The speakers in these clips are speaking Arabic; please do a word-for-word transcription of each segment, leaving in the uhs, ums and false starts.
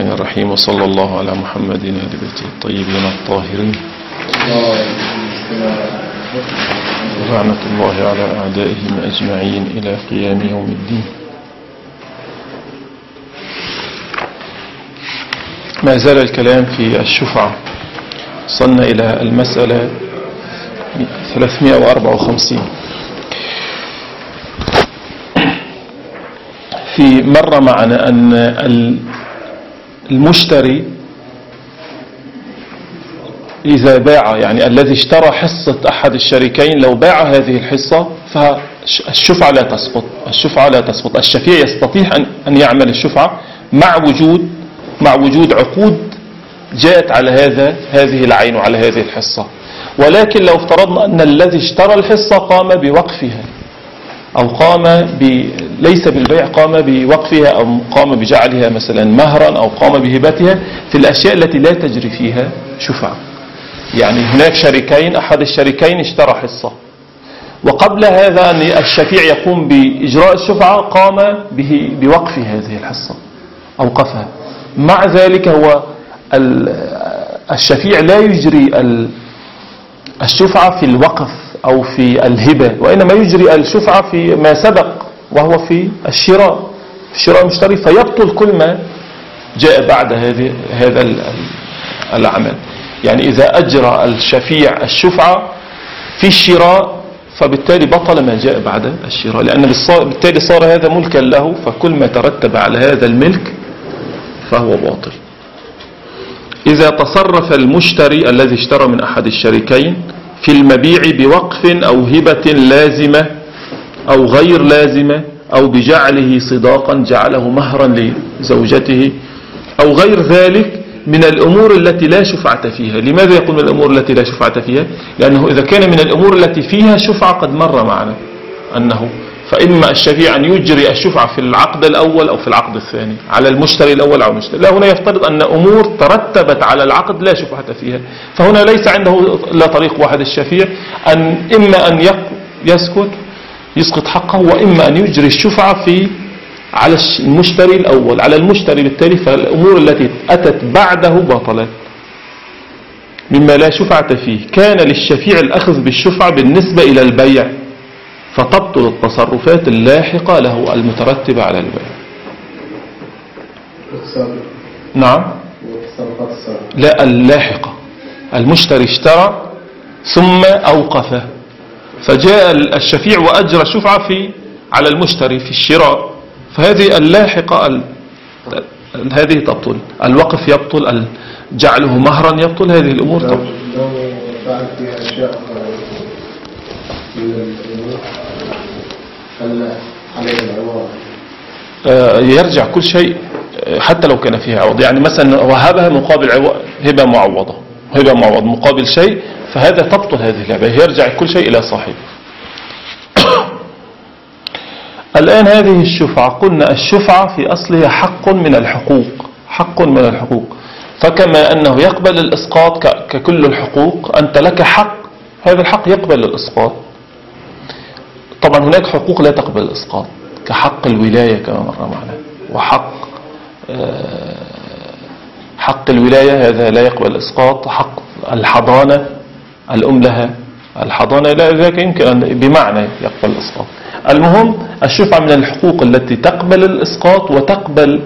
الرحيم وصلى الله على محمد وآل بيته الطيبين الطاهرين ولعنة الله على أعدائهم أجمعين إلى قيام يوم الدين. ما زال الكلام في الشفعة. وصلنا إلى المسألة ثلاثمائة وأربعة وخمسين. في مرة معنا أن المشتري إذا باع، يعني الذي اشترى حصة أحد الشريكين، لو باع هذه الحصة فالشفعة لا تسقط. الشفعة لا تسقط. الشفيع يستطيع أن يعمل الشفعة مع وجود مع وجود عقود جاءت على هذا هذه العين وعلى هذه الحصة. ولكن لو افترضنا أن الذي اشترى الحصة قام بوقفها أو قام ب... ليس بالبيع، قام بوقفها أو قام بجعلها مثلا مهرا أو قام بهبتها في الأشياء التي لا تجري فيها شفعة. يعني هناك شريكين، أحد الشريكين اشترى حصة، وقبل هذا أن الشفيع يقوم بإجراء الشفعة قام به بوقف هذه الحصة، أوقفها. مع ذلك هو الشفيع لا يجري الشفعة في الوقف أو في الهبة، وإنما يجري الشفعة في ما سبق وهو في الشراء في شراء المشتري، فيبطل كل ما جاء بعد هذه هذا العمل. يعني إذا أجرى الشفيع الشفعة في الشراء فبالتالي بطل ما جاء بعد الشراء، لأن بالتالي صار هذا ملكا له، فكل ما ترتب على هذا الملك فهو باطل. إذا تصرف المشتري الذي اشترى من أحد الشريكين في المبيع بوقف أو هبة لازمة أو غير لازمة أو بجعله صداقا جعله مهرا لزوجته أو غير ذلك من الأمور التي لا شفعة فيها. لماذا يقول من الأمور التي لا شفعة فيها؟ لأنه إذا كان من الأمور التي فيها شفعة قد مر معنا أنه فإما الشفيع أن يجري الشفعة في العقد الأول أو في العقد الثاني على المشتري الأول أو المشتري. لا، هنا يفترض أن أمور ترتبت على العقد لا شفعة فيها، فهنا ليس عنده لا طريق واحد الشفيع، أن إما أن يسكت يسقط حقه، وإما أن يجري الشفعة في على المشتري الأول على المشتري. بالتالي فالأمور التي أتت بعده باطلة مما لا شفعة فيه. كان للشفيع الأخذ بالشفعة بالنسبة إلى البيع، فتبطل التصرفات اللاحقة له المترتبة على البيع. نعم، لا، اللاحقة. المشتري اشترى ثم أوقفه، فجاء الشفيع وأجرى الشفعة في على المشتري في الشراء، فهذه اللاحقة ال... هذه تبطل. الوقف يبطل، جعله مهرا يبطل، هذه الأمور تبطل. لو فعل فيها أشياء هل عليه العوض؟ يرجع كل شيء حتى لو كان فيها عوض. يعني مثلا وهبها مقابل عوض، هبة معوضة، هبة معوض مقابل شيء، فهذا تبطل هذه الهبة، يرجع كل شيء إلى صاحبه. الآن هذه الشفعة، قلنا الشفعة في أصلها حق من الحقوق، حق من الحقوق. فكما أنه يقبل الإسقاط ككل الحقوق، أنت لك حق، هذا الحق يقبل الإسقاط. طبعا هناك حقوق لا تقبل الإسقاط، كحق الولاية كما مر معنا، وحق حق الولاية هذا لا يقبل الإسقاط. حق الحضانة، الأم لها الحضانة، لا، ذاك يمكن أن بمعنى يقبل الإسقاط. المهم الشفعة من الحقوق التي تقبل الإسقاط وتقبل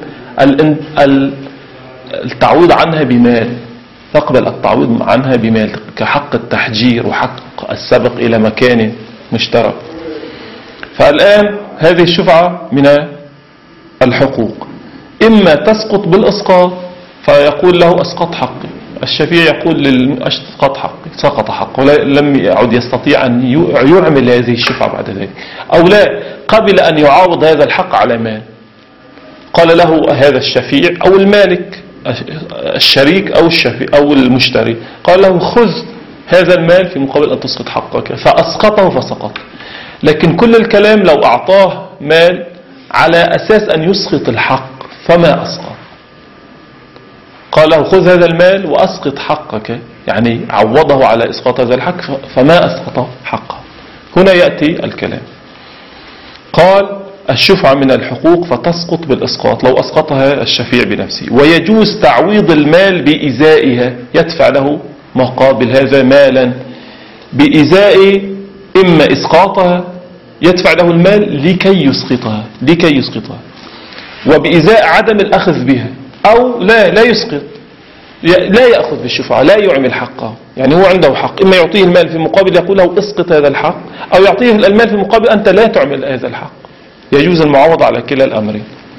التعويض عنها بمال، تقبل التعويض عنها بمال، كحق التحجير وحق السبق إلى مكان مشترك. فالآن هذه الشفعة من الحقوق، إما تسقط بالإسقاط فيقول له أسقط حقي، الشفيع يقول للأسقط حقي، سقط حقه، لم يعد يستطيع أن يعمل هذه الشفعة بعد ذلك. أو لا، قبل أن يعاوض هذا الحق على مال، قال له هذا الشفيع أو المالك، الشريك أو الشفيع أو المشتري، قال له خذ هذا المال في مقابل أن تسقط حقك، فأسقطه فسقط. لكن كل الكلام لو أعطاه مال على أساس أن يسقط الحق فما أسقط. قال له خذ هذا المال وأسقط حقك، يعني عوضه على إسقاط هذا الحق، فما أسقط حقه. هنا يأتي الكلام. قال الشفعة من الحقوق فتسقط بالإسقاط لو أسقطها الشفيع بنفسه. ويجوز تعويض المال بإزائها، يدفع له مقابل هذا مالا بإزاء إما إسقاطها، يدفع له المال لكي يسقطها لكي يسقطها وبإزاء عدم الأخذ بها، أو لا لا يسقط، لا يأخذ بالشفعة، لا يعمل حقه. يعني هو عنده حق، إما يعطيه المال في مقابل يقول له اسقط هذا الحق، أو يعطيه المال في مقابل أنت لا تعمل هذا الحق. يجوز المعاوضة على كلا الأمرين.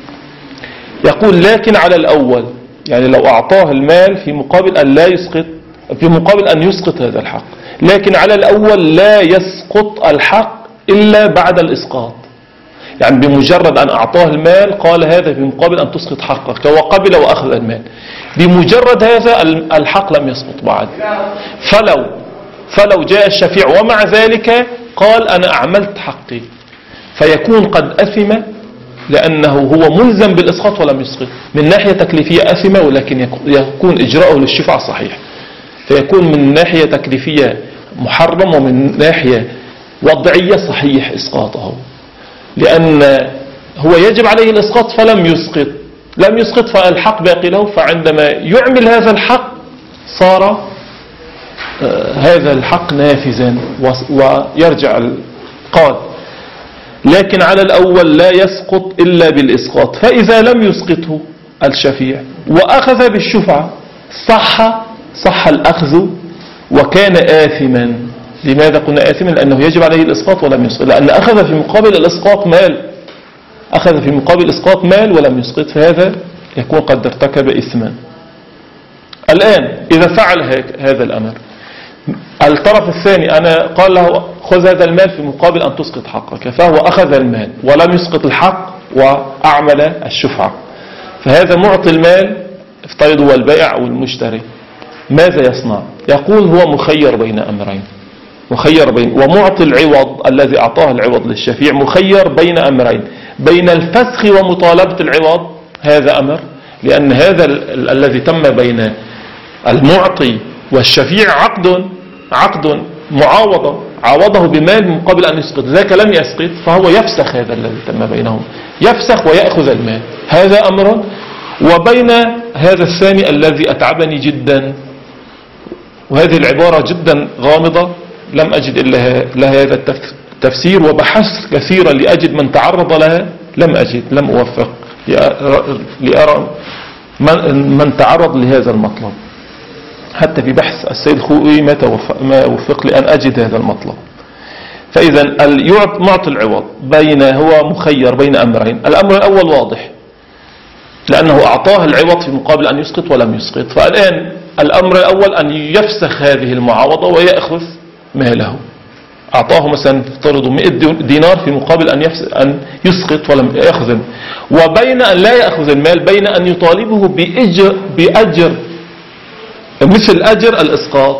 يقول لكن على الأول، يعني لو أعطاه المال في مقابل أن لا يسقط، في مقابل أن يسقط هذا الحق، لكن على الأول لا يسقط الحق إلا بعد الإسقاط. يعني بمجرد أن أعطاه المال قال هذا في مقابل أن تسقط حقك، وقبل وأخذ المال، بمجرد هذا الحق لم يسقط بعد. فلو فلو جاء الشفيع ومع ذلك قال أنا أعملت حقي، فيكون قد أثم، لأنه هو ملزم بالإسقاط ولم يسقط. من ناحية تكليفية أثم، ولكن يكون إجراءه للشفعة صحيح، فيكون من ناحية تكليفية محرم، ومن ناحية وضعية صحيح إسقاطه، لأن هو يجب عليه الإسقاط فلم يسقط لم يسقط فالحق باقي له. فعندما يعمل هذا الحق صار آه هذا الحق نافذا ويرجع. قال لكن على الأول لا يسقط إلا بالإسقاط. فإذا لم يسقطه الشفيع وأخذ بالشفعة صح صح الأخذ وكان آثما. لماذا قلنا آثما؟ لأنه يجب عليه الإسقاط ولم يسقط، لأن أخذ في مقابل الإسقاط مال أخذ في مقابل إسقاط مال ولم يسقط، فهذا يكون قد ارتكب إثما. الآن إذا فعل هذا الأمر الطرف الثاني، أنا قال له خذ هذا المال في مقابل أن تسقط حقك، فهو أخذ المال ولم يسقط الحق وأعمل الشفعة، فهذا معطي المال افترض هو البائع أو المشتري، ماذا يصنع؟ يقول هو مخير بين أمرين، مخير بين ومعطي العوض الذي أعطاه العوض للشفيع مخير بين أمرين، بين الفسخ ومطالبة العوض، هذا أمر، لأن هذا ال الذي تم بين المعطي والشفيع عقد عقد معاوضة، عوضه بمال مقابل أن يسقط، ذاك لم يسقط فهو يفسخ هذا الذي تم بينهم، يفسخ ويأخذ المال، هذا أمر. وبين هذا الثاني الذي أتعبني جدا، وهذه العبارة جدا غامضة لم أجد إلا لها هذا التفسير، وبحثت كثيرا لأجد من تعرض لها لم أجد، لم أوفق لأرى من تعرض لهذا المطلب. حتى في بحث السيد خوئي ما ما وفق لأن أجد هذا المطلب. فإذا معطي العوض بين هو مخير بين أمرين، الأمر الأول واضح لأنه أعطاه العوض في مقابل أن يسقط ولم يسقط، فالآن الأمر الأول أن يفسخ هذه المعاوضة ويأخذ ماله. أعطاه مثلا افترضوا مئة دينار في مقابل أن, أن يسقط ولم يأخذ، وبين أن لا يأخذ المال بين أن يطالبه بأجر, بأجر مثل أجر الإسقاط،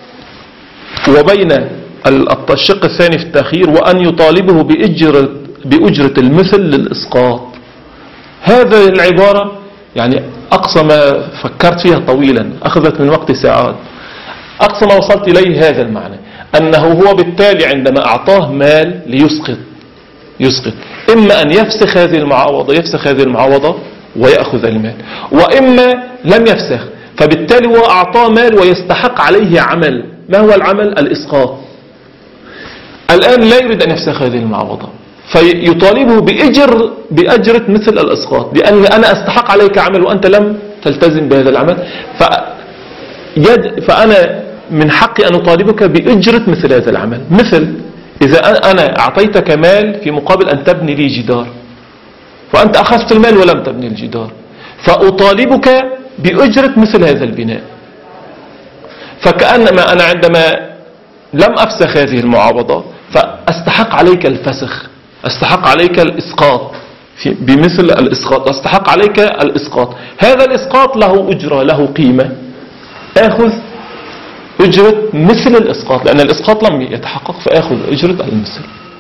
وبين الشق الثاني في التأخير وأن يطالبه بأجرة, بأجرة المثل للإسقاط. هذا العبارة يعني أقصى ما فكرت فيها طويلا، أخذت من وقت ساعات، أقصى ما وصلت إليه هذا المعنى، أنه هو بالتالي عندما أعطاه مال ليسقط يسقط إما أن يفسخ هذه المعاوضة يفسخ هذه المعاوضة ويأخذ المال، وإما لم يفسخ، فبالتالي هو أعطاه مال ويستحق عليه عمل. ما هو العمل؟ الإسقاط. الآن لا يريد أن يفسخ هذه المعاوضة فيطالبه بأجر بأجرة مثل الإسقاط، لأن أنا أستحق عليك عمل وأنت لم تلتزم بهذا العمل، فأنا من حقي أن أطالبك بأجرة مثل هذا العمل. مثل إذا أنا أعطيتك مال في مقابل أن تبني لي جدار، فأنت أخذت المال ولم تبني الجدار، فأطالبك بأجرة مثل هذا البناء. فكأنما أنا عندما لم أفسخ هذه المعاوضة فأستحق عليك الفسخ، أستحق عليك الإسقاط بمثل الإسقاط، أستحق عليك الإسقاط. هذا الإسقاط له أجرة له قيمة، أخذ أجرة مثل الإسقاط، لأن الإسقاط لم يتحقق فأخذ أجرة المثل.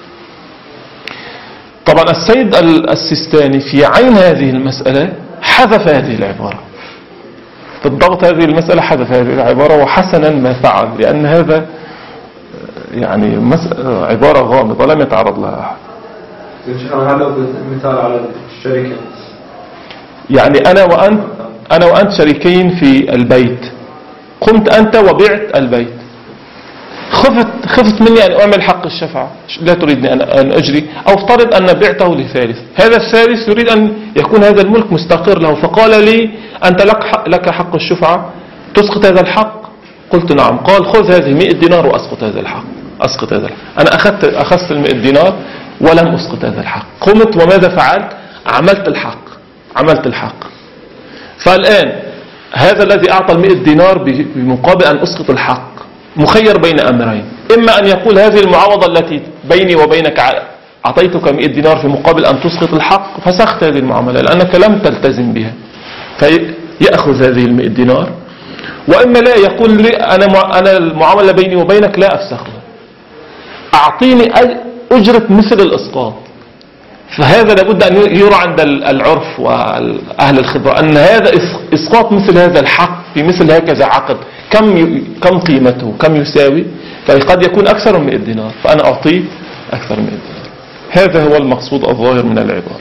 طبعا السيد السيستاني في عين هذه المسألة حذف هذه العبارة، بالضبط هذه المسألة حذف هذه العبارة، وحسنا ما فعل، لأن هذا يعني عبارة غامضة لم يتعرض لها أحد. هذا مثال على الشركة. يعني أنا وأنت أنا وأنت شريكين في البيت، قمت أنت وبعت البيت، خفت خفت مني أن أعمل حق الشفعة، لا تريدني أن أجري، أو افترض أن بعته لثالث، هذا الثالث يريد أن يكون هذا الملك مستقر له، فقال لي أنت لك حق, لك حق الشفعة، تسقط هذا الحق؟ قلت نعم. قال خذ هذه مئة دينار وأسقط هذا الحق. أسقط هذا الحق. أنا أخذت أخذت المئة دينار ولم أسقط هذا الحق. قمت وماذا فعلت؟ عملت الحق عملت الحق فالآن هذا الذي أعطى المئة دينار بمقابل أن أسقط الحق مخير بين أمرين، إما أن يقول هذه المعاوضة التي بيني وبينك أعطيتك مئة دينار في مقابل أن تسقط الحق، فسخت هذه المعاملة لأنك لم تلتزم بها، فيأخذ هذه المئة دينار. وإما لا، يقول لي أنا أنا المعاملة بيني وبينك لا أفسخها، أعطيني أجرة مثل الإسقاط. فهذا لابد أن يرى عند العرف وأهل الخبرة أن هذا إسقاط مثل هذا الحق في مثل هكذا عقد كم كم قيمته، كم يساوي، فقد يكون أكثر من مئة دينار، فأنا أعطيه أكثر من مئة دينار. هذا هو المقصود الظاهر من العبارة.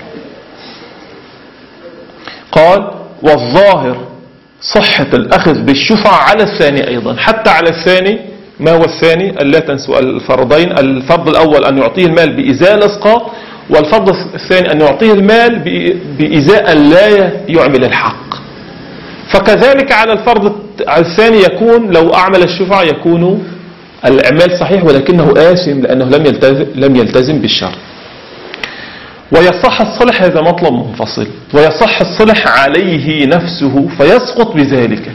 قال والظاهر صحة الأخذ بالشفعة على الثاني أيضا، حتى على الثاني. ما هو الثاني؟ ألا تنسوا الفرضين، الفرض الأول أن يعطيه المال بإزاء الإسقاط، والفرض الثاني أن يعطيه المال بإزاء لا يعمل الحق. فكذلك على الفرض الثاني يكون لو أعمل الشفعة يكون الإعمال صحيح ولكنه آثم لأنه لم يلتزم, لم يلتزم بالشرط. ويصح الصلح، هذا مطلب منفصل، ويصح الصلح عليه نفسه فيسقط بذلك.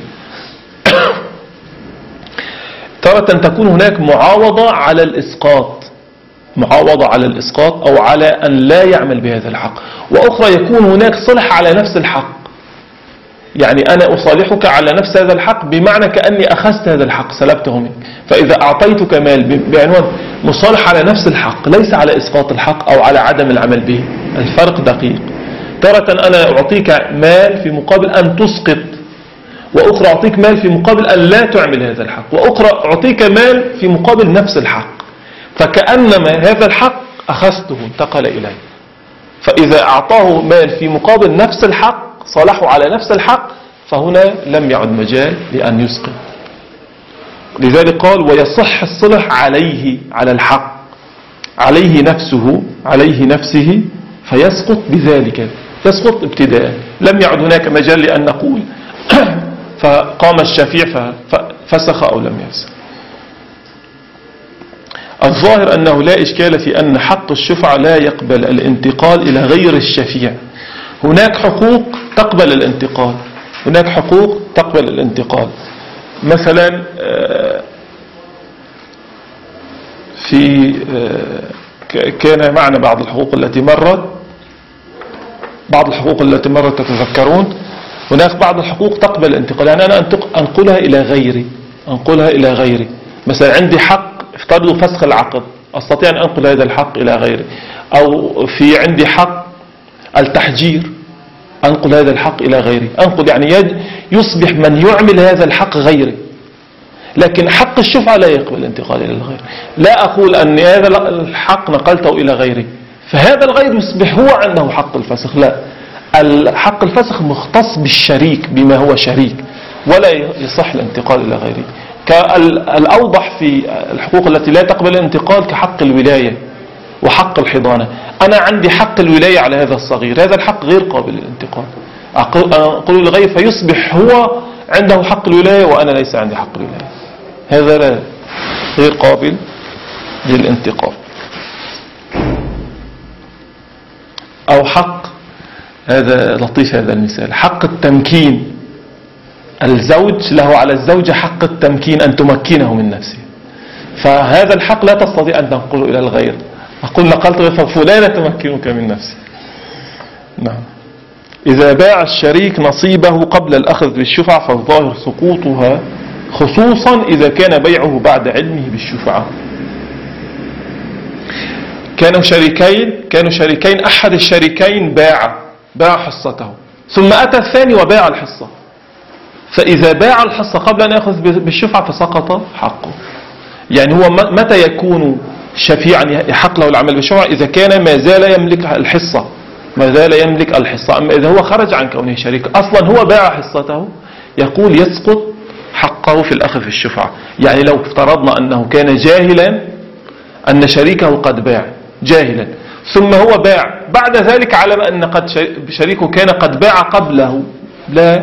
تارة تكون هناك معاوضة على الإسقاط، معاوضة على الإسقاط أو على أن لا يعمل بهذا الحق، وأخرى يكون هناك صلح على نفس الحق، يعني أنا أصالحك على نفس هذا الحق بمعنى كأني أخذت هذا الحق سلبته منك. فإذا أعطيتك مال بعنوان مصالح على نفس الحق ليس على إسقاط الحق أو على عدم العمل به، الفرق دقيق. تارة أنا أعطيك مال في مقابل أن تسقط، وأخرى أعطيك مال في مقابل أن لا تعمل هذا الحق، وأخرى أعطيك مال في مقابل نفس الحق، فكأنما هذا الحق أخذته انتقل إليه. فإذا أعطاه مال في مقابل نفس الحق صالحوا على نفس الحق، فهنا لم يعد مجال لأن يسقط. لذلك قال ويصح الصلح عليه، على الحق، عليه نفسه، عليه نفسه فيسقط بذلك، يسقط ابتداء، لم يعد هناك مجال لأن نقول فقام الشفيع ففسخ أو لم يفسخ. الظاهر أنه لا إشكال في أن حق الشفعة لا يقبل الانتقال إلى غير الشفيع. هناك حقوق تقبل الانتقال، هناك حقوق تقبل الانتقال. مثلا في كان معنا بعض الحقوق التي مرت، بعض الحقوق التي مرت تتذكرون، هناك بعض الحقوق تقبل الانتقال، يعني أنا أنقلها إلى غيري، أنقلها إلى غيري. مثلا عندي حق افترضوا فسخ العقد، أستطيع أن أنقل هذا الحق إلى غيري. أو في عندي حق التحجير، أنقل هذا الحق إلى غيري، أنقل يعني يصبح من يعمل هذا الحق غيري. لكن حق الشفعة لا يقبل الانتقال إلى الغير، لا أقول أن هذا الحق نقلته إلى غيري فهذا الغير يصبح هو عنده حق الفسخ، لا، الحق الفسخ مختص بالشريك بما هو شريك، ولا يصح الانتقال إلى غيره. كالأوضح في الحقوق التي لا تقبل الانتقال كحق الولاية وحق الحضانة. أنا عندي حق الولاية على هذا الصغير، هذا الحق غير قابل للانتقال، أقول للغير فيصبح هو عنده حق الولاية وأنا ليس عندي حق الولاية، هذا لا غير قابل للانتقال. أو حق، هذا لطيف هذا المثال، حق التمكين، الزوج له على الزوجة حق التمكين أن تمكنه من نفسه، فهذا الحق لا تستطيع أن تنقله إلى الغير، أقول نقلت فلانة تمكنك من نفسه. نعم. إذا باع الشريك نصيبه قبل الأخذ بالشفعة فالظاهر سقوطها، خصوصا إذا كان بيعه بعد علمه بالشفعة. كانوا شريكين كانوا شريكين أحد الشريكين باع باع حصته، ثم أتى الثاني وباع الحصة، فإذا باع الحصة قبل أن يأخذ بالشفعة فسقط حقه. يعني هو متى يكون شفيعا يحق له العمل بالشفعة إذا كان ما زال يملك الحصة، ما زال يملك الحصة. أما إذا هو خرج عن كونه شريك أصلا، هو باع حصته، يقول يسقط حقه في الأخذ في الشفعة. يعني لو افترضنا أنه كان جاهلا أن شريكه قد باع، جاهلا، ثم هو باع بعد ذلك علم أن قد شريكه كان قد باع قبله، لا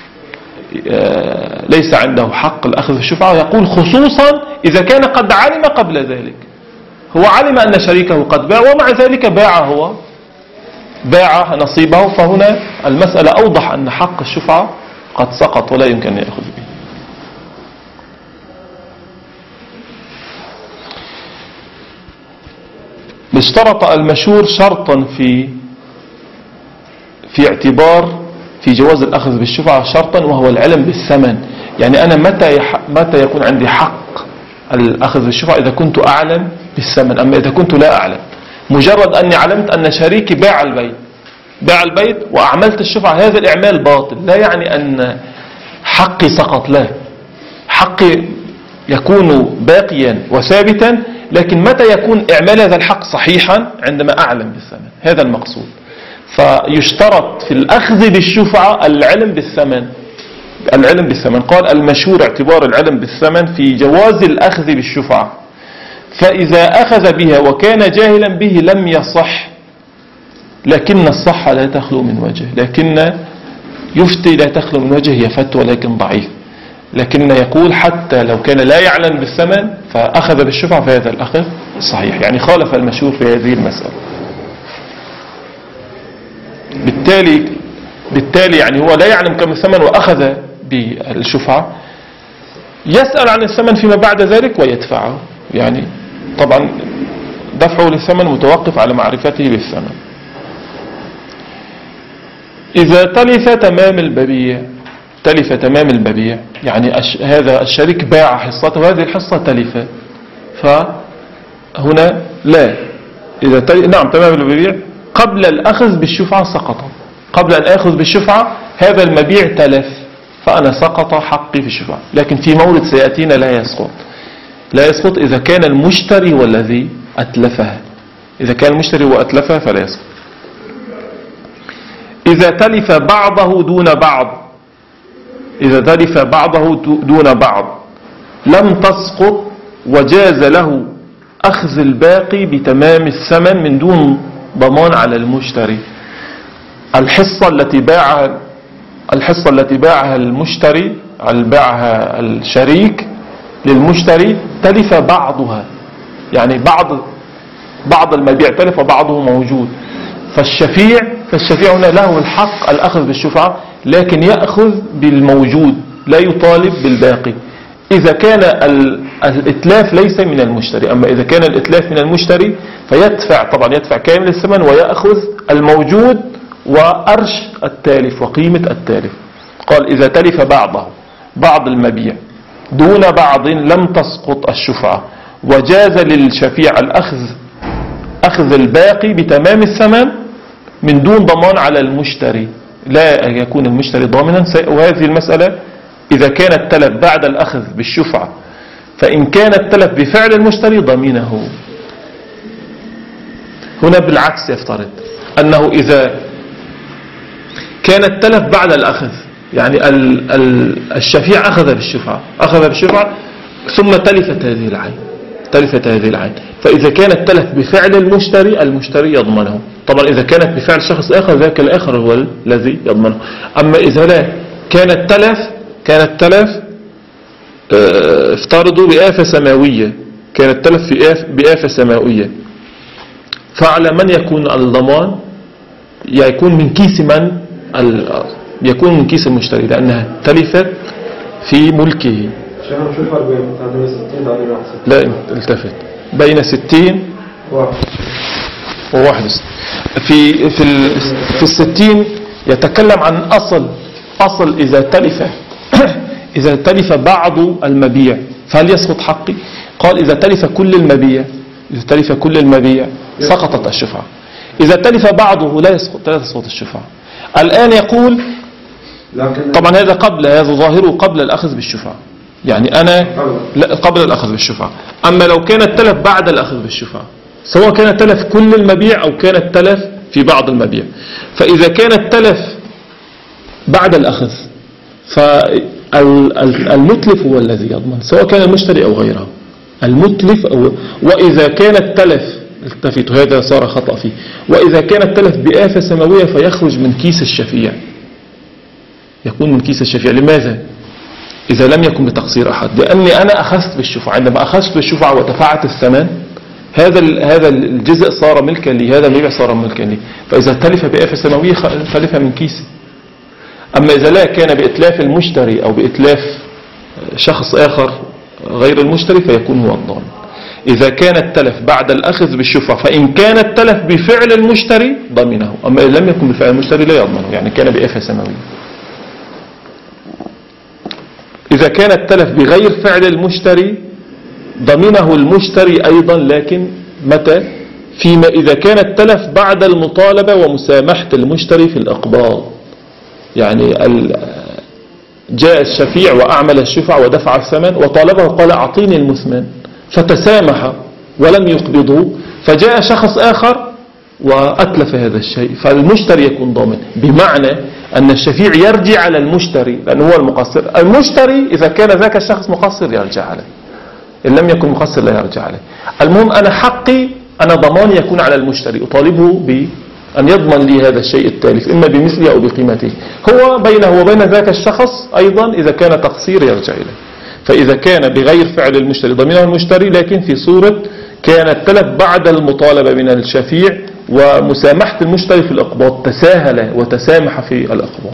ليس عنده حق الأخذ في الشفعة. يقول خصوصا إذا كان قد علم قبل ذلك، هو علم أن شريكه قد باع ومع ذلك باع، هو باع نصيبه، فهنا المسألة أوضح أن حق الشفعة قد سقط ولا يمكن أن يأخذ به. اشترط المشهور شرطا في في اعتبار في جواز الأخذ بالشفعة شرطا، وهو العلم بالثمن. يعني أنا متى متى يكون عندي حق الأخذ بالشفعة؟ إذا كنت أعلم بالثمن. أما إذا كنت لا أعلم، مجرد أني علمت أن شريكي باع البيت باع البيت وأعملت الشفعة، هذا الإعمال باطل، لا يعني أن حقي سقط، لا، حقي يكون باقيا وثابتا، لكن متى يكون إعمال هذا الحق صحيحا؟ عندما أعلم بالثمن، هذا المقصود. فيشترط في الأخذ بالشفعة العلم بالثمن، العلم بالثمن. قال المشهور اعتبار العلم بالثمن في جواز الأخذ بالشفعة، فإذا أخذ بها وكان جاهلا به لم يصح، لكن الصحة لا تخلو من وجه، لكن يفتي لا تخلو من وجه، هي فتوى لكن ضعيف، لكن يقول حتى لو كان لا يعلم بالثمن فأخذ بالشفعة فهذا الأخذ صحيح، يعني خالف المشهور في هذه المسألة. بالتالي بالتالي يعني هو لا يعلم كم الثمن وأخذ بالشفعة، يسأل عن الثمن فيما بعد ذلك ويدفعه، يعني طبعا دفعه للثمن متوقف على معرفته بالثمن. إذا تلف تمام الببيع، تلف تمام الببيع يعني هذا الشريك باع حصته وهذه الحصة تلفت، فهنا لا، إذا تلف نعم تمام الببيع قبل الأخذ بالشفعة سقط، قبل أن أخذ بالشفعة هذا المبيع تلف، فأنا سقط حقي في الشفعة. لكن في مورد سيأتينا لا يسقط، لا يسقط إذا كان المشتري هو الذي أتلفها، إذا كان المشتري هو أتلفها فلا يسقط. إذا تلف بعضه دون بعض، إذا تلف بعضه دون بعض لم تسقط، وجاز له أخذ الباقي بتمام الثمن من دون ضمان على المشتري. الحصة التي باعها الحصة التي باعها المشتري، باعها الشريك للمشتري، تلف بعضها، يعني بعض بعض المبيع تلف وبعضه موجود، فالشفيع فالشفيع هنا له الحق الأخذ بالشفعة، لكن يأخذ بالموجود لا يطالب بالباقي إذا كان الإتلاف ليس من المشتري. أما إذا كان الإتلاف من المشتري فيدفع، طبعا يدفع كامل الثمن ويأخذ الموجود وأرش التالف وقيمة التالف. قال إذا تلف بعضه، بعض المبيع دون بعض لم تسقط الشفعة، وجاز للشفيع الأخذ أخذ الباقي بتمام الثمن من دون ضمان على المشتري، لا يكون المشتري ضامنا. وهذه المسألة إذا كان التلف بعد الأخذ بالشفعة، فإن كان التلف بفعل المشتري ضمينه. هنا بالعكس يفترض أنه إذا كان التلف بعد الأخذ، يعني الشفيع أخذ بالشفعة أخذ بالشفعة ثم تلفت هذه العين تلفت هذه العين فإذا كان التلف بفعل المشتري، المشتري يضمنه. طبعا إذا كانت بفعل شخص آخر ذاك الآخر هو الذي يضمنه. أما إذا لا كان التلف كان التلف افترضوا بآفة سماوية، كان التلف بآفة سماوية، فعلى من يكون الضمان؟ يكون من كيس من يكون من كيس المشتري، لأنها تلفت في ملكه. شو الفرق بين تعديل ستين وتعديل واحد؟ لا التفت بين ستين وواحد. في في في الستين يتكلم عن أصل أصل إذا تلف إذا تلف بعض المبيع فهل يسقط حقي؟ قال إذا تلف كل المبيع إذا تلف كل المبيع سقطت الشفعة. إذا تلف بعضه لا يسقط لا تسقط الشفعة. الآن يقول طبعا هذا قبل هذا ظاهره قبل الأخذ بالشفعة، يعني أنا لا قبل الأخذ بالشفعة. أما لو كان التلف بعد الأخذ بالشفعة، سواء كان التلف كل المبيع أو كان التلف في بعض المبيع، فإذا كان التلف بعد الأخذ فالمتلف هو الذي يضمن، سواء كان المشتري أو غيره. المتلف أو وإذا كان التلف، التفت هذا صار خطأ فيه، وإذا كان التلف بآفة سماوية فيخرج من كيس الشفيع، يكون من كيس الشفيع. لماذا؟ إذا لم يكن بتقصير أحد، لأني أنا أخذت بالشفعة، عندما أخذت بالشفعة ودفعت الثمن، هذا هذا الجزء صار ملكا لي، هذا المبيع صار ملكا لي، فإذا تلف بآفة سماوية تلف من كيسي. أما إذا لا كان بإتلاف المشتري أو بإتلاف شخص آخر غير المشتري فيكون هو الضامن. إذا كان التلف بعد الأخذ بالشفعة، فإن كان التلف بفعل المشتري ضمنه، أما إذا لم يكن بفعل المشتري لا يضمنه، يعني كان بآفة سماوية. إذا كان التلف بغير فعل المشتري ضمنه المشتري أيضا، لكن متى؟ فيما إذا كان التلف بعد المطالبة ومسامحة المشتري في الإقباض. يعني جاء الشفيع وأعمل الشفع ودفع الثمن وطالبه وقال أعطيني المثمن، فتسامح ولم يقبضه، فجاء شخص آخر وأتلف هذا الشيء، فالمشتري يكون ضامن، بمعنى أن الشفيع يرجع على المشتري لأنه هو المقصر. المشتري إذا كان ذاك الشخص مقصر يرجع عليه، إن لم يكن مقصر لا يرجع عليه. المهم أنا حقي، أنا ضماني يكون على المشتري، أطالبه بأن يضمن لي هذا الشيء التالف إما بمثله أو بقيمته، هو بينه وبين ذاك الشخص أيضا إذا كان تقصير يرجع إليه. فإذا كان بغير فعل المشتري ضمنه المشتري، لكن في صورة كان التلف بعد المطالبة من الشفيع ومسامحة المشتري في الإقباض، تساهل وتسامح في الإقباض.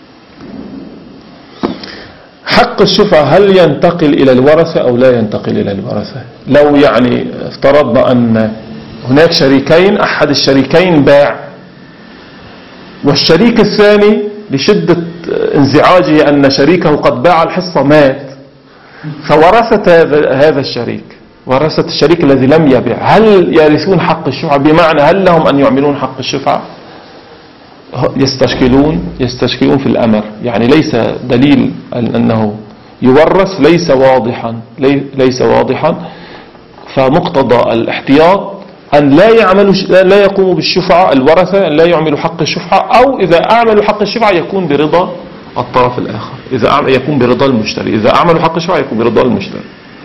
حق الشفعة هل ينتقل إلى الورثة أو لا ينتقل إلى الورثة؟ لو يعني افترضنا أن هناك شريكين، أحد الشريكين باع والشريك الثاني لشدة انزعاجه أن شريكه قد باع الحصة مات، فورثة هذا الشريك، ورثة الشريك الذي لم يبيع، هل يرثون حق الشفعة؟ بمعنى هل لهم أن يعملون حق الشفعة؟ يستشكلون يستشكلون في الأمر، يعني ليس دليل أنه يورث، ليس واضحا ليس واضحا فمقتضى الاحتياط أن لا يعملوا لا يقوموا بالشفعة الورثة، أن لا يعملوا حق الشفعة، أو إذا أعملوا حق الشفعة يكون برضا الطرف الآخر، إذا يكون برضا المشتري، إذا أعملوا حق الشفعة يكون برضا المشتري.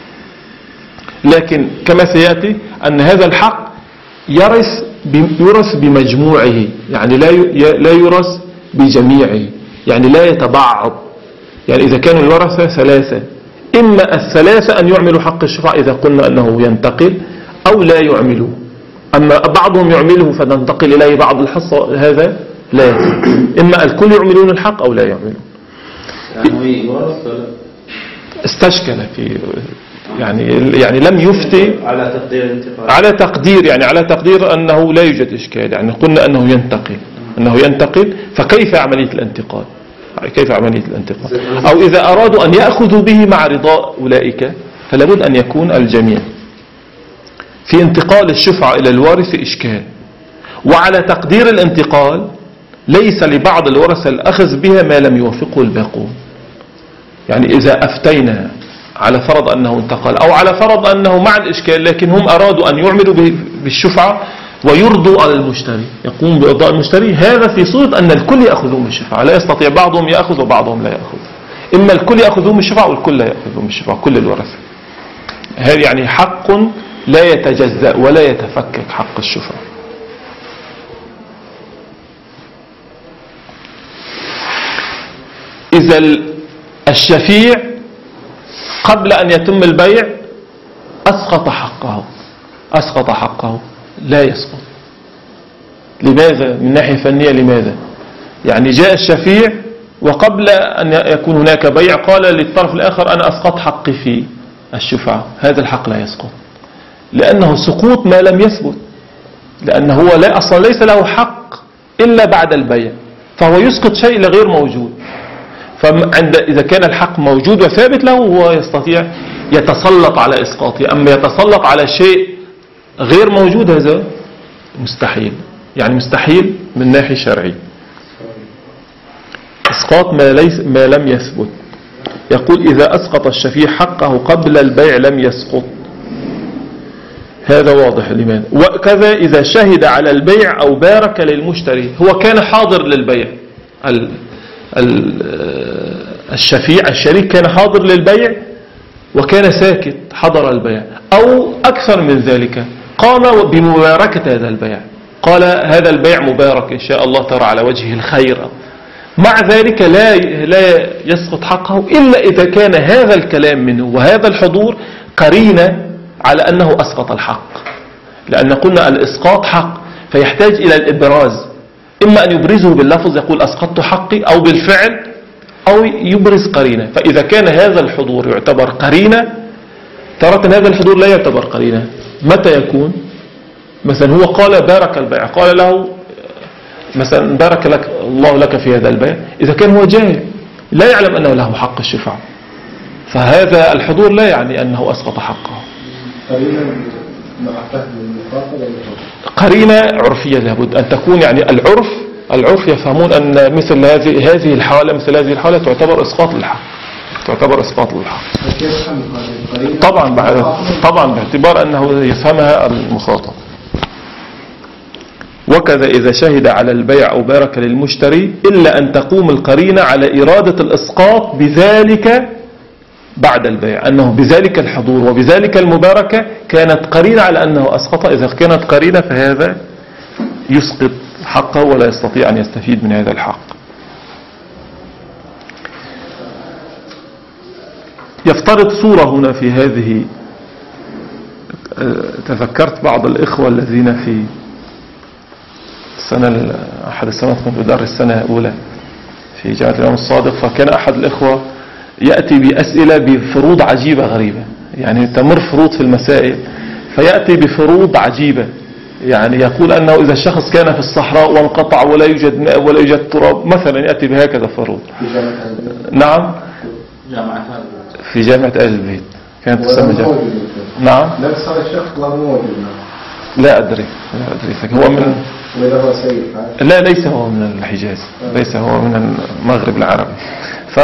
لكن كما سيأتي أن هذا الحق يرث يرث بمجموعه، يعني لا لا يرث بجميعه، يعني لا يتبعض. يعني إذا كانوا الورثة ثلاثة، إما الثلاثة أن يعملوا حق الشفعة إذا قلنا أنه ينتقل، أو لا يعملوا. أما بعضهم يعمله فننتقل إليه بعض الحصة، هذا لا يتم. إما الكل يعملون الحق أو لا يعملون. يعني يورث ولا استشكل في يعني يعني لم يفتي على تقدير الانتقال، على تقدير يعني على تقدير أنه لا يوجد إشكال، يعني قلنا أنه ينتقل أنه ينتقل فكيف عملية الانتقال؟ كيف عملية الانتقال؟ أو إذا أرادوا أن يأخذوا به مع رضا أولئك فلابد أن يكون الجميع. في انتقال الشفعة إلى الوارث إشكال، وعلى تقدير الانتقال ليس لبعض الورثة الأخذ بها ما لم يوافقه الباقون. يعني إذا أفتينا على فرض أنه انتقل، أو على فرض أنه مع الإشكال لكن هم أرادوا أن يعملوا بالشفعة ويرضوا على المشتري، يقوم بإرضاء المشتري، هذا في صورة أن الكل يأخذون بالشفعة، لا يستطيع بعضهم يأخذ وبعضهم لا يأخذ، إما الكل يأخذون بالشفعة والكل لا يأخذون بالشفعة، كل الورثة. هذا يعني حق لا يتجزأ ولا يتفكك حق الشفعة. إذا الشفيع قبل أن يتم البيع أسقط حقه أسقط حقه لا يسقط. لماذا؟ من ناحية فنية لماذا؟ يعني جاء الشفيع وقبل أن يكون هناك بيع قال للطرف الآخر أنا أسقط حقي في الشفعة، هذا الحق لا يسقط، لأنه سقوط ما لم يثبت، لأنه هو لا أصلا ليس له حق إلا بعد البيع، فهو يسقط شيء غير موجود. فعند إذا كان الحق موجود وثابت له هو يستطيع يتسلط على إسقاطه، أما يتسلط على شيء غير موجود هذا مستحيل، يعني مستحيل من ناحية شرعية، إسقاط ما, ليس ما لم يثبت. يقول إذا أسقط الشفيع حقه قبل البيع لم يسقط. هذا واضح لماذا. وكذا إذا شهد على البيع أو بارك للمشتري، هو كان حاضر للبيع، ال ال الشفيع الشريك كان حاضر للبيع وكان ساكت، حضر البيع، أو أكثر من ذلك قام بمباركة هذا البيع، قال هذا البيع مبارك إن شاء الله ترى على وجهه الخير، مع ذلك لا لا يسقط حقه إلا إذا كان هذا الكلام منه وهذا الحضور قرينة على أنه أسقط الحق، لأن قلنا الإسقاط حق فيحتاج إلى الإبراز، إما أن يبرزه باللفظ يقول أسقطت حقي، أو بالفعل، أو يبرز قرينة. فإذا كان هذا الحضور يعتبر قرينة، ترى هذا الحضور لا يعتبر قرينة. متى يكون؟ مثلا هو قال بارك البيع، قال له مثلا بارك لك الله لك في هذا البيع، إذا كان هو جاهل لا يعلم أنه له حق الشفاعة، فهذا الحضور لا يعني أنه أسقط حقه. قرينة عرفية لابد أن تكون، يعني العرف العرف يفهمون أن مثل هذه هذه الحالة مثل هذه الحالة تعتبر إسقاط للحق، تعتبر إسقاط للحق. طبعا طبعا باعتبار أنه يفهمها المخاطب. وكذا إذا شهد على البيع أو بارك للمشتري إلا أن تقوم القرينة على إرادة الإسقاط بذلك بعد البيع، أنه بذلك الحضور وبذلك المباركة كانت قرينة على أنه أسقط. إذا كانت قرينة فهذا يسقط حقه ولا يستطيع أن يستفيد من هذا الحق. يفترض صورة هنا في هذه. تذكرت بعض الإخوة الذين في السنة أحد السنوات كنت بدرس السنة الأولى في جامعة الإمام الصادق، فكان أحد الإخوة يأتي بأسئلة بفروض عجيبة غريبة، يعني تمر فروض في المسائل فيأتي بفروض عجيبة، يعني يقول أنه إذا الشخص كان في الصحراء وانقطع ولا يوجد ماء ولا يوجد تراب مثلا، يأتي بهكذا فروض. نعم في جامعة آل البيت كانت تسمى جامعة. نعم نفس هذا الشخص لا موجود. لا أدري لا أدري هو من لا ليس هو من الحجاز، ليس هو من المغرب العربي. ف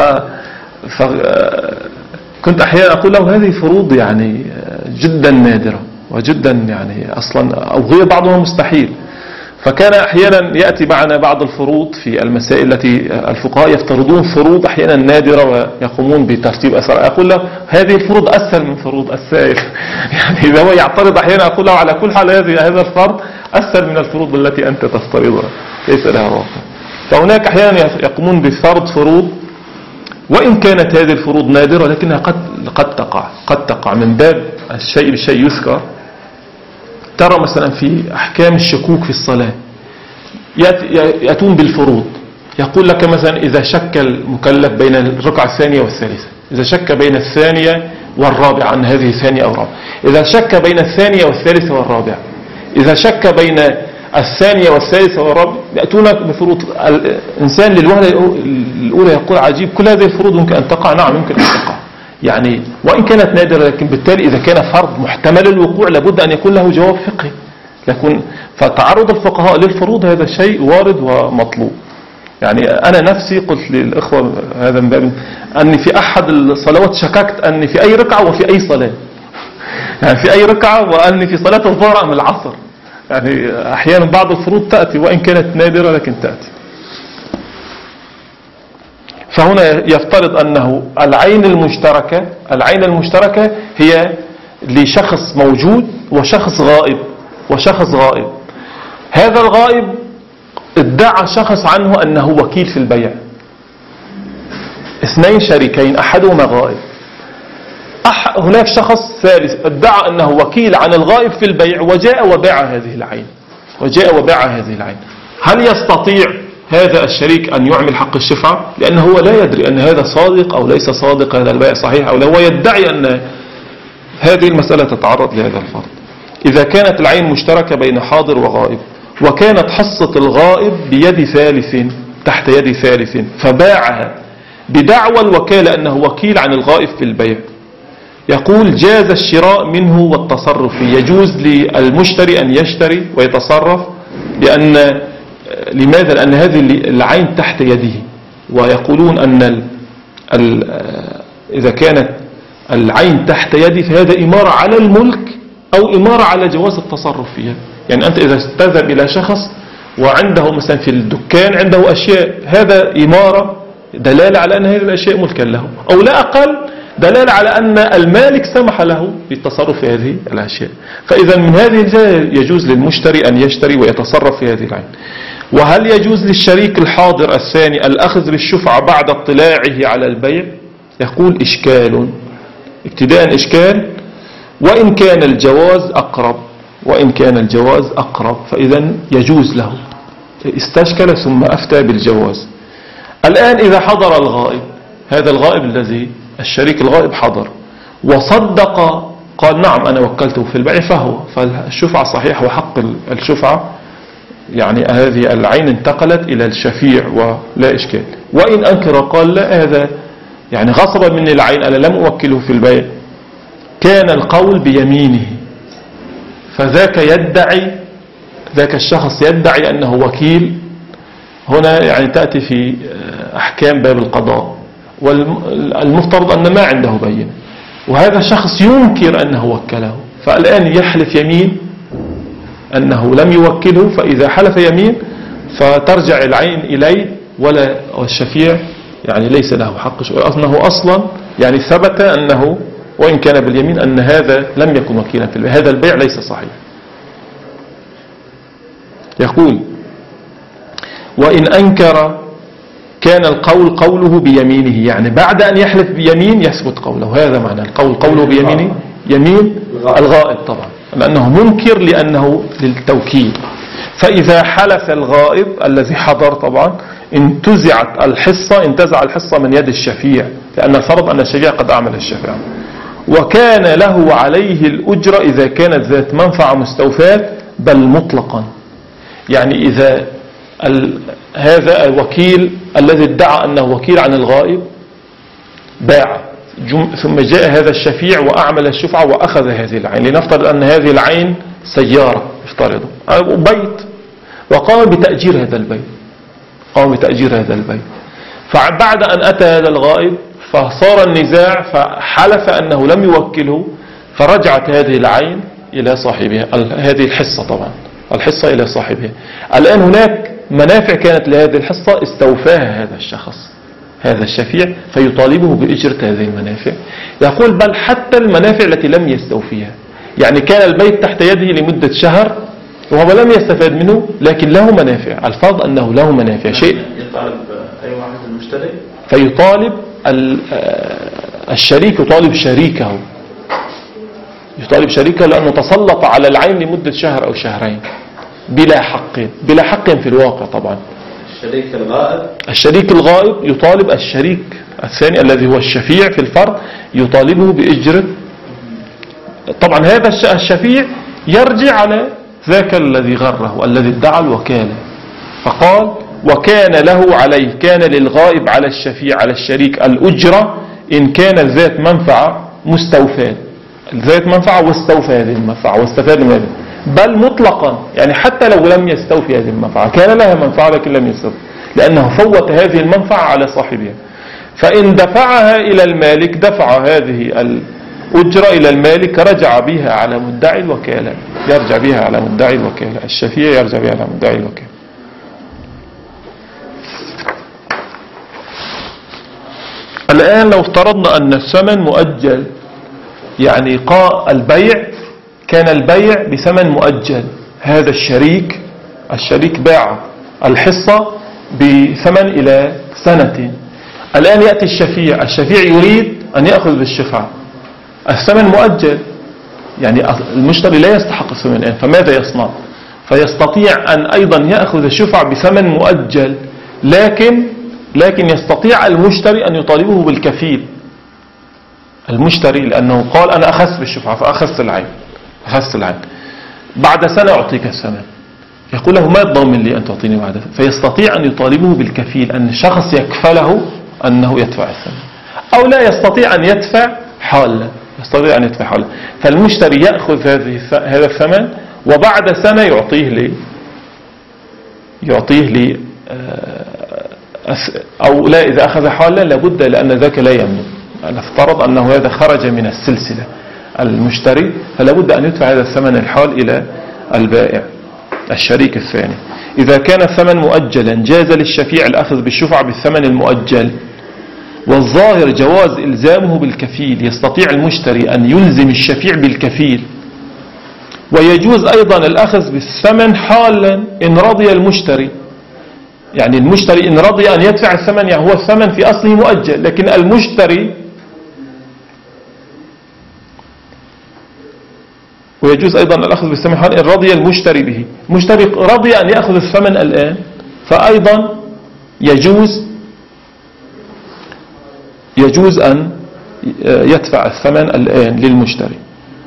فكنت أحيانا أقول له هذه فروض يعني جدا نادرة وجدا يعني أصلا أو غير بعضها مستحيل. فكان أحيانا يأتي معنا بعض الفروض في المسائل التي الفقهاء يفترضون فروض أحيانا نادرة ويقومون بترتيب أسرار. أقول له هذه الفروض أسهل من فروض السائل، يعني إذا هو يعترض أحيانا أقول له على كل حال هذه هذا الفرض أسهل من الفروض التي أنت تفترضها، ليس لها واقع. فهناك أحيانا يقومون بفرض فروض وإن كانت هذه الفروض نادرة لكنها قد قد تقع قد تقع من باب الشيء بالشيء يذكر. ترى مثلا في أحكام الشكوك في الصلاة يأتون بالفروض، يقول لك مثلا إذا شك المكلف بين الركعة الثانية والثالثة، إذا شك بين الثانية والرابعة عن هذه الثانية أو رابعة، إذا شك بين الثانية والثالثة والرابعة، إذا شك بين الثانية والثالثة والرابعة، يأتونك بفروض. الإنسان للوهلة الأولى يقول عجيب كل هذه الفروض ممكن أن تقع. نعم يمكن أن تقع، يعني وإن كانت نادرة، لكن بالتالي إذا كان فرض محتمل الوقوع لابد أن يكون له جواب فقهي. لكن فتعرض الفقهاء للفروض هذا شيء وارد ومطلوب. يعني أنا نفسي قلت للإخوة هذا من باب أني في أحد الصلوات شككت أني في أي ركعة وفي أي صلاة، يعني في أي ركعة وأني في صلاة الظهر أم العصر. يعني أحيانا بعض الفروض تأتي وإن كانت نادرة لكن تأتي. فهنا يفترض أنه العين المشتركة العين المشتركة هي لشخص موجود وشخص غائب وشخص غائب. هذا الغائب ادعى شخص عنه أنه وكيل في البيع، اثنين شريكين أحدهما غائب، أح هناك شخص ثالث ادعى أنه وكيل عن الغائب في البيع وجاء وباع هذه العين وجاء وباع هذه العين. هل يستطيع هذا الشريك أن يعمل حق الشفعة؟ لأنه هو لا يدري أن هذا صادق أو ليس صادق، هذا البيع صحيح أو لا. هو يدعي أن هذه المسألة تتعرض لهذا الفرض. إذا كانت العين مشتركة بين حاضر وغائب وكانت حصة الغائب بيد ثالث تحت يد ثالث فباعها بدعوى الوكالة أنه وكيل عن الغائب في البيع، يقول جاز الشراء منه والتصرف فيه. يجوز للمشتري أن يشتري ويتصرف. لأن لماذا؟ لأن هذه العين تحت يده، ويقولون أن إذا كانت العين تحت يدي فهذا إمارة على الملك أو إمارة على جواز التصرف فيها. يعني أنت إذا تذهب إلى شخص وعنده مثلا في الدكان عنده أشياء، هذا إمارة دلالة على أن هذه الأشياء ملكا له، أو لا أقل دلالة على أن المالك سمح له بالتصرف في هذه الأشياء. فإذا من هذه الجهة يجوز للمشتري أن يشتري ويتصرف في هذه العين. وهل يجوز للشريك الحاضر الثاني الأخذ بالشفعة بعد اطلاعه على البيع؟ يقول إشكال، ابتداء إشكال، وإن كان الجواز أقرب، وإن كان الجواز أقرب فإذا يجوز له. استشكل ثم أفتى بالجواز. الآن إذا حضر الغائب، هذا الغائب الذي الشريك الغائب حضر وصدق قال نعم أنا وكلته في البيع فهو، فالشفعة صحيح وحق الشفعة، يعني هذه العين انتقلت إلى الشفيع ولا إشكال. وإن أنكر قال لا، هذا يعني غصب مني العين أنا لم أوكله في البيع، كان القول بيمينه، فذاك يدعي، ذاك الشخص يدعي أنه وكيل. هنا يعني تأتي في أحكام باب القضاء، والمفترض أن ما عنده بينة، وهذا الشخص ينكر أنه وكله، فالآن يحلف يمين أنه لم يوكله، فإذا حلف يمين فترجع العين إليه ولا والشفيع يعني ليس له حق شيء، أنه أصلا يعني ثبت أنه وإن كان باليمين أن هذا لم يكن وكيلا في البيع، هذا البيع ليس صحيح. يقول وإن أنكر كان القول قوله بيمينه، يعني بعد أن يحلف بيمين يثبت قوله، هذا معنى القول قوله بيمينه، يمين الغائب طبعا لأنه منكر لأنه للتوكيل. فإذا حلف الغائب الذي حضر طبعا انتزعت الحصة، انتزع الحصة من يد الشفيع، لأن الفرض أن الشفيع قد أعمل الشفاعة، وكان له عليه الأجرة إذا كانت ذات منفعة مستوفاة بل مطلقا. يعني إذا هذا الوكيل الذي ادعى أنه وكيل عن الغائب باع، ثم جاء هذا الشفيع وأعمل الشفعة وأخذ هذه العين، لنفترض أن هذه العين سيارة افترضوا أو بيت، وقام بتأجير هذا البيت، قام بتأجير هذا البيت، فبعد أن أتى هذا الغائب فصار النزاع، فحلف أنه لم يوكله، فرجعت هذه العين إلى صاحبها، هذه الحصة طبعا الحصة إلى صاحبها. الآن هناك منافع كانت لهذه الحصة استوفاها هذا الشخص، هذا الشفيع، فيطالبه بإجرة هذه المنافع. يقول بل حتى المنافع التي لم يستوفيها، يعني كان البيت تحت يده لمدة شهر وهو لم يستفاد منه لكن له منافع، الفاظ أنه له منافع شيء، يطالب أي واحد المشتري، فيطالب الشريك، يطالب شريكه، يطالب شريكه لأنه تسلط على العين لمدة شهر أو شهرين بلا حق، بلا حق في الواقع طبعا. الشريك الغائب، الشريك الغائب يطالب الشريك الثاني الذي هو الشفيع في الفرض، يطالبه بإجرة. طبعا هذا الشفيع يرجع على ذاك الذي غره الذي ادعى الوكالة، فقال وكان له عليه، كان للغائب على الشفيع على الشريك الأجرة إن كان ذات منفعة مستوفاة، ذات منفعة واستوفى هذه المنفعة واستفاد من هذه، بل مطلقا، يعني حتى لو لم يستوفي هذه المنفعة كان لها منفعة لكن لم يستوفي، لأنه فوت هذه المنفعة على صاحبها. فإن دفعها إلى المالك، دفع هذه الأجرة إلى المالك، رجع بها على مدعي الوكالة، يرجع بها على مدعي الوكالة، الشفيع يرجع بها على مدعي الوكالة. الآن لو افترضنا أن الثمن مؤجل، يعني قاء البيع، كان البيع بثمن مؤجل، هذا الشريك الشريك باع الحصة بثمن إلى سنة، الآن يأتي الشفيع، الشفيع يريد أن يأخذ بالشفعة، الثمن مؤجل، يعني المشتري لا يستحق الثمن الآن، فماذا يصنع؟ فيستطيع أن أيضا يأخذ الشفعة بثمن مؤجل، لكن لكن يستطيع المشتري أن يطالبه بالكفيل، المشتري لأنه قال أنا أخذت بالشفعة فأخذت العين، أخذت العين بعد سنة أعطيك الثمن، يقول له ما الضامن لي أن تعطيني بعد سنة؟ فيستطيع أن يطالبه بالكفيل، أن الشخص يكفله أنه يدفع الثمن، أو لا يستطيع أن يدفع حالا، يستطيع أن يدفع حالا، فالمشتري يأخذ هذه هذا الثمن وبعد سنة يعطيه لي يعطيه لي أو لا، إذا أخذ حالا لابد، لأن ذاك لا يملك، نفترض أنه هذا خرج من السلسلة المشتري، فلا بد أن يدفع هذا الثمن الحال إلى البائع الشريك الثاني. إذا كان الثمن مؤجلا جاز للشفيع الأخذ بالشفعة بالثمن المؤجل، والظاهر جواز إلزامه بالكفيل. يستطيع المشتري أن يلزم الشفيع بالكفيل، ويجوز أيضا الأخذ بالثمن حالا إن رضي المشتري. يعني المشتري إن رضي أن يدفع الثمن، يعني هو الثمن في أصله مؤجل، لكن المشتري ويجوز أيضا الأخذ بالثمن حالا إن رضي المشتري به. المشتري رضي أن يأخذ الثمن الآن، فأيضا يجوز يجوز أن يدفع الثمن الآن للمشتري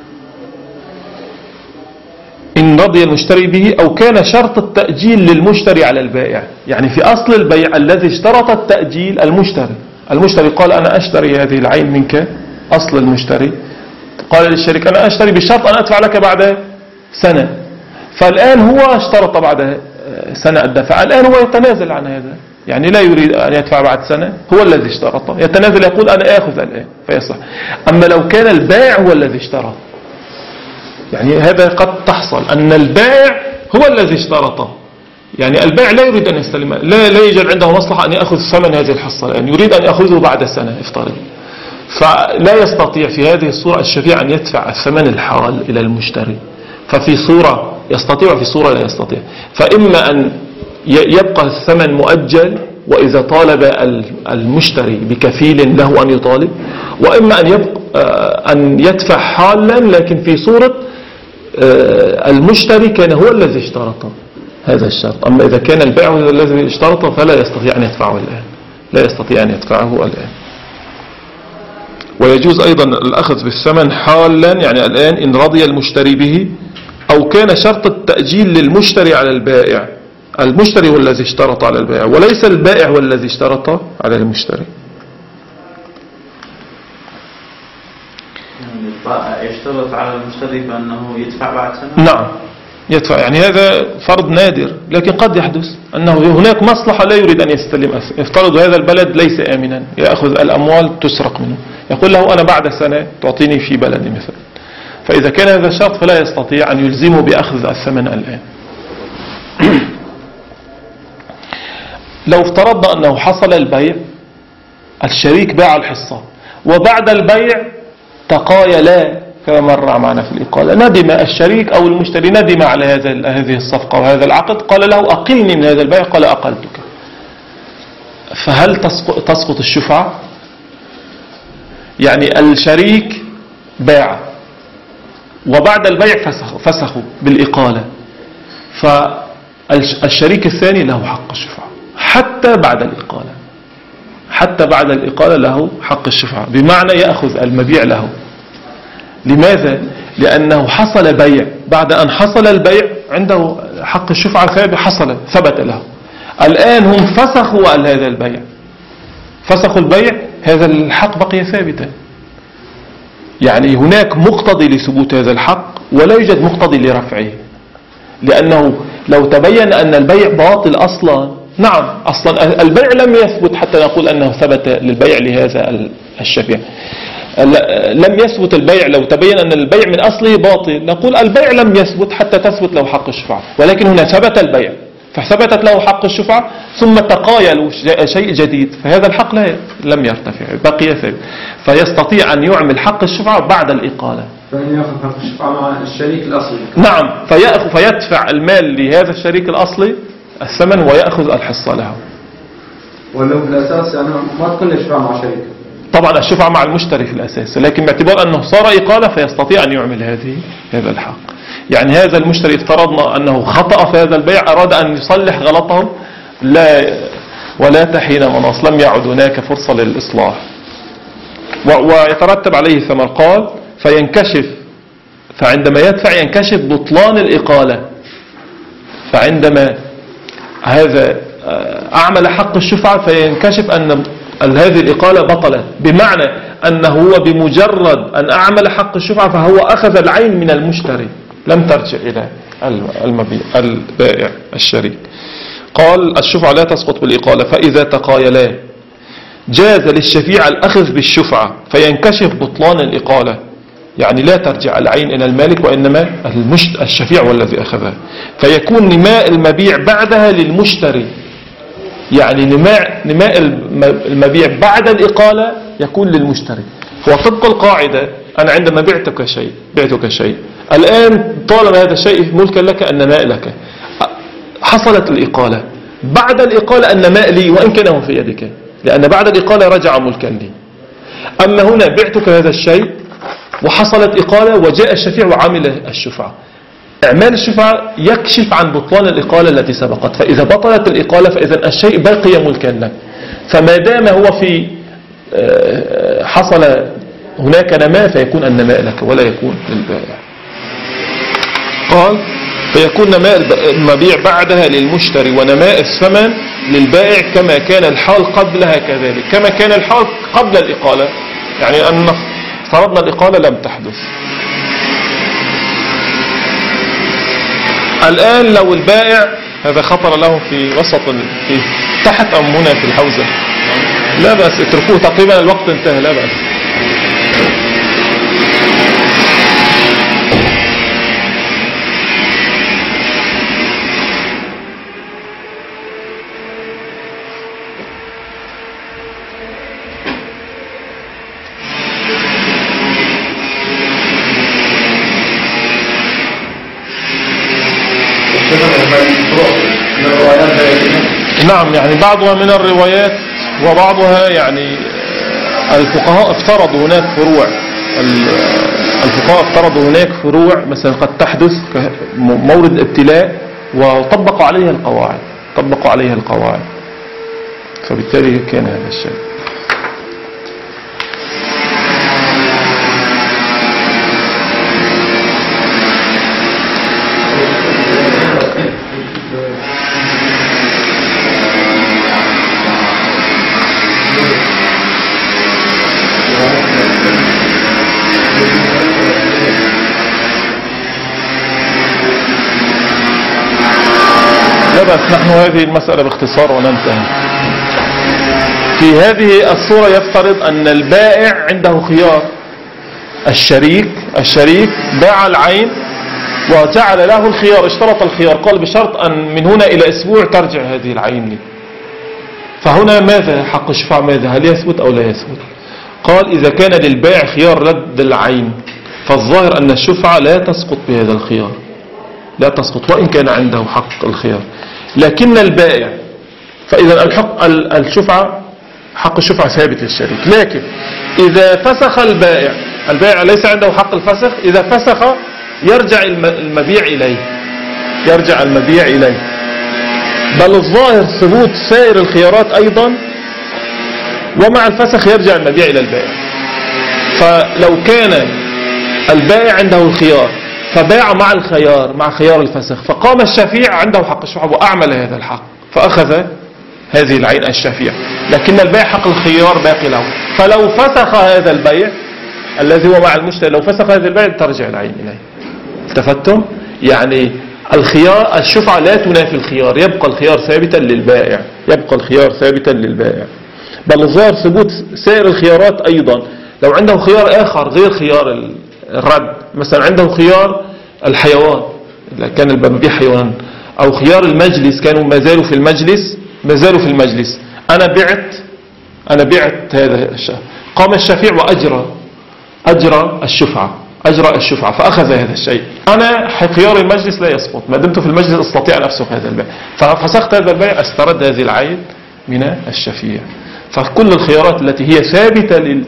إن رضي المشتري به، أو كان شرط التأجيل للمشتري على البائع. يعني في أصل البيع الذي اشترط التأجيل المشتري المشتري قال أنا أشتري هذه العين منك، أصل المشتري قال للشريك أنا أشتري بشرط أن أدفع لك بعد سنة، فالآن هو اشترط بعد سنة الدفع، الآن هو يتنازل عن هذا، يعني لا يريد أن يدفع بعد سنة، هو الذي اشترط يتنازل، يقول أنا آخذ الآن فيصح. أما لو كان البائع هو الذي اشترط، يعني هذا قد تحصل أن البائع هو الذي اشترطه، يعني البائع لا يريد أن يستلم، لا, لا يوجد عنده مصلحة أن يأخذ ثمن هذه الحصة الآن، يريد أن يأخذه بعد سنة افترض، فلا يستطيع في هذه الصورة الشفيع أن يدفع الثمن الحال إلى المشتري. ففي صورة يستطيع وفي صورة لا يستطيع، فإما أن يبقى الثمن مؤجل وإذا طالب المشتري بكفيل له أن يطالب، وإما أن يبقى أن يدفع حالا لكن في صورة المشتري كان هو الذي اشترط هذا الشرط. أما إذا كان البائع هو الذي اشترط فلا يستطيع أن يدفعه الآن، لا يستطيع أن يدفعه الآن. ويجوز أيضا الأخذ بالثمن حالا، يعني الآن إن رضي المشتري به، أو كان شرط التأجيل للمشتري على البائع. المشتري هو الذي اشترط على البائع وليس البائع هو الذي اشترط على المشتري. يشترط على المشتري بأنه يدفع بعد سنة؟ نعم يدفع، يعني هذا فرض نادر، لكن قد يحدث أنه هناك مصلحة لا يريد أن يستلم. افترض هذا البلد ليس آمنا، يأخذ الأموال تسرق منه، يقول له أنا بعد سنة تعطيني في بلدي مثلا، فإذا كان هذا الشرط فلا يستطيع أن يلزمه بأخذ الثمن الآن. لو افترضنا أنه حصل البيع، الشريك باع الحصة وبعد البيع تقايلا كما مر معنا في الإقالة، ندم الشريك أو المشتري ندم على هذا هذه الصفقة وهذا العقد، قال له أقلني من هذا البيع، قال أقلتك، فهل تسقط الشفعة؟ يعني الشريك باع وبعد البيع فسخ فسخوا بالإقالة، فالشريك الثاني له حق الشفعة حتى بعد الإقالة، حتى بعد الإقالة له حق الشفعة، بمعنى يأخذ المبيع له. لماذا؟ لأنه حصل بيع، بعد أن حصل البيع عنده حق الشفعة ثابت، حصل ثبت له. الآن هم فسخوا هذا البيع، فسخوا البيع، هذا الحق بقي ثابتا. يعني هناك مقتضي لثبوت هذا الحق ولا يوجد مقتضي لرفعه، لأنه لو تبين أن البيع باطل أصلا، نعم أصلا البيع لم يثبت حتى نقول أنه ثبت للبيع لهذا الشفيع، لم يثبت البيع، لو تبين أن البيع من أصله باطل نقول البيع لم يثبت حتى تثبت له حق الشفعة، ولكن هنا ثبت البيع فثبتت له حق الشفعة ثم تقايلوا شيء جديد، فهذا الحق لا لم يرتفع بقي ثابت، فيستطيع أن يعمل حق الشفعة بعد الإقالة. فإن يأخذ حق الشفعة مع الشريك الأصلي. نعم، فيأخذ فيدفع المال لهذا الشريك الأصلي الثمن ويأخذ الحصة له. ولو بالأساس يعني ما تكون الشفعة مع شريك. طبعا الشفعة مع المشتري في الأساس، لكن باعتبار أنه صار إقالة فيستطيع أن يعمل هذه هذا الحق. يعني هذا المشتري افترضنا أنه خطأ في هذا البيع، أراد أن يصلح غلطه، لا ولا تحين مناص، لم يعد هناك فرصة للإصلاح ويترتب عليه ثمر. قال فينكشف، فعندما يدفع ينكشف بطلان الإقالة، فعندما هذا أعمل حق الشفعة فينكشف أن هذه الإقالة بطلت، بمعنى أنه هو بمجرد أن أعمل حق الشفعة فهو أخذ العين من المشتري، لم ترجع إلى المبيع البائع الشريك. قال الشفعة لا تسقط بالإقالة، فإذا تقايلا جاز للشفيع الأخذ بالشفعة فينكشف بطلان الإقالة، يعني لا ترجع العين إلى المالك وإنما المشت... الشفيع والذي أخذها، فيكون نماء المبيع بعدها للمشتري. يعني نماء, نماء المبيع بعد الإقالة يكون للمشتري. وطبق القاعدة أنا عندما بعتك شيء بعتك شيء الآن طالما هذا الشيء ملكا لك النماء لك، حصلت الإقالة، بعد الإقالة النماء لي وإن كان هو في يدك، لأن بعد الإقالة رجع ملكا لي. أما هنا بعتك هذا الشيء وحصلت إقالة وجاء الشفيع وعمل الشفعة، إعمال الشفعة يكشف عن بطلان الإقالة التي سبقت، فإذا بطلت الإقالة فإذا الشيء بقي ملكا لك. فما دام هو في حصل هناك نماء فيكون النماء لك ولا يكون للبائع. قال فيكون نماء المبيع بعدها للمشتري ونماء الثمن للبائع كما كان الحال قبلها كذلك، كما كان الحال قبل الإقالة، يعني أن فرضنا الإقالة لم تحدث. الآن لو البائع هذا خطر له في وسط في تحت أم هنا في الحوزة، لا بأس اتركوه، تقريبا الوقت انتهى، لا بأس. نعم، يعني بعضها من الروايات وبعضها يعني الفقهاء افترضوا هناك فروع، الفقهاء افترضوا هناك فروع مثلا قد تحدث مورد ابتلاء وطبقوا عليها القواعد طبقوا عليها القواعد فبالتالي كان هذا الشيء. بس نحن هذه المسألة باختصار وننتهي. في هذه الصورة يفترض أن البائع عنده خيار، الشريك الشريك باع العين وجعل له الخيار، اشترط الخيار، قال بشرط أن من هنا إلى أسبوع ترجع هذه العين لي. فهنا ماذا حق الشفعة؟ ماذا هل يثبت أو لا يثبت؟ قال إذا كان للبائع خيار رد العين فالظاهر أن الشفعة لا تسقط بهذا الخيار، لا تسقط وإن كان عنده حق الخيار. لكن البائع فإذا الحق الشفعة حق الشفعة ثابت للشريك، لكن إذا فسخ البائع البائع ليس عنده حق الفسخ، إذا فسخ يرجع المبيع إليه يرجع المبيع إليه بل الظاهر ثبوت سائر الخيارات أيضا، ومع الفسخ يرجع المبيع إلى البائع. فلو كان البائع عنده الخيار فباع مع الخيار مع خيار الفسخ، فقام الشفيع عنده حق الشفعة وأعمل هذا الحق فأخذ هذه العين الشفيع، لكن البيع حق الخيار باقي له. فلو فسخ هذا البيع الذي هو مع المشتري، لو فسخ هذا البيع ترجع العين إليه. التفتم يعني الخيار الشفعة لا تنافي الخيار، يبقى الخيار ثابتا للبائع يبقى الخيار ثابتا للبائع بل الظاهر ثبوت سائر الخيارات أيضا. لو عنده خيار آخر غير خيار الرد، مثلا عنده خيار الحيوان إذا كان المبيع حيوان، أو خيار المجلس كانوا ما زالوا في المجلس ما زالوا في المجلس أنا بعت أنا بعت هذا الشيء، قام الشفيع وأجرى أجرى الشفعة أجرى الشفعة فأخذ هذا الشيء، أنا خيار المجلس لا يسقط ما دمت في المجلس أستطيع أن أفسخ هذا البيع، ففسخت هذا البيع أسترد هذه العين من الشفيع. فكل الخيارات التي هي ثابتة لل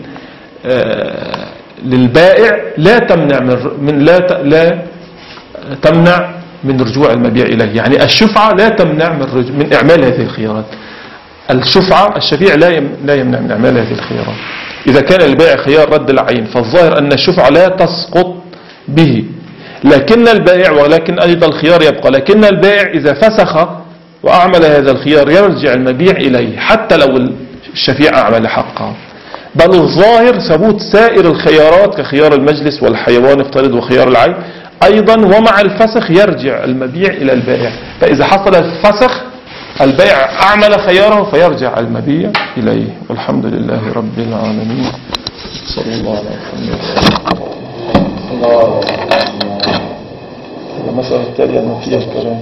للبائع لا تمنع من لا لا تمنع من رجوع المبيع إليه، يعني الشفعة لا تمنع من من إعمال هذه الخيارات. الشفعة الشفيع لا لا يمنع من إعمال هذه الخيارات. إذا كان البائع خيار رد العين فالظاهر أن الشفعة لا تسقط به، لكن البائع ولكن أيضا الخيار يبقى، لكن البائع إذا فسخ وأعمل هذا الخيار يرجع المبيع إليه حتى لو الشفيع أعمل حقه. بل الظاهر ثبوت سائر الخيارات كخيار المجلس والحيوان افترض وخيار العين أيضا، ومع الفسخ يرجع المبيع إلى البائع. فإذا حصل الفسخ البيع أعمل خياره فيرجع المبيع إليه. والحمد لله رب العالمين. صلى الله على محمد. الله. المسألة التالية أنه فيها الكلام.